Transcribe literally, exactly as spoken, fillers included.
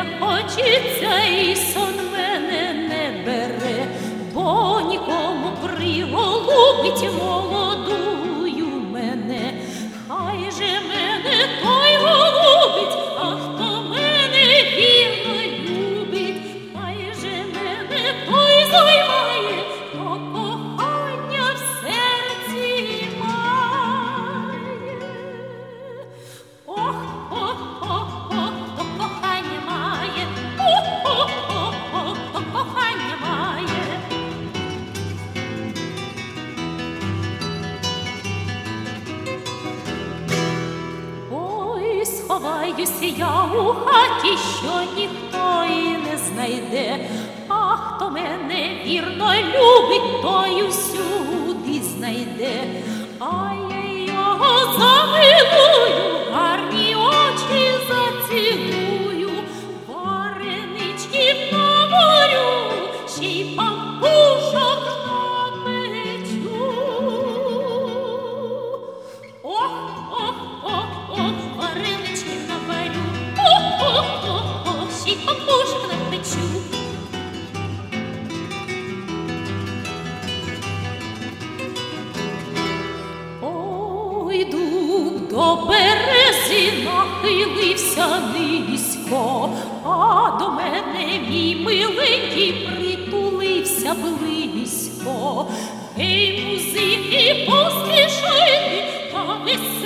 не хочеться, і сон мене не бере, бо нікому приголубить молодую мене. Хай же мене той голубить, а хто мене вірно любить, хай же мене той займає, хто кохання в серці має. Ох, ох, ох, ох, хто кохання має, ох, ох, ох, ох, хто кохання має. Ой, сховаюся я у хаті, що ніхто і не знайде, а хто мене вірно любить, той усюди знайде. А я його замилую, гарні очі зацілую, вареничків наварю, ще й пампушок напечу. Ох, ох, ох, ох, вареничків наварю, ох, ох, ох, ох, ще й пампушок напечу. Ой, дуб до берези нахилився низько, а до мене мій миленький притулився близько. Ей, музики, поспішайте, та веселі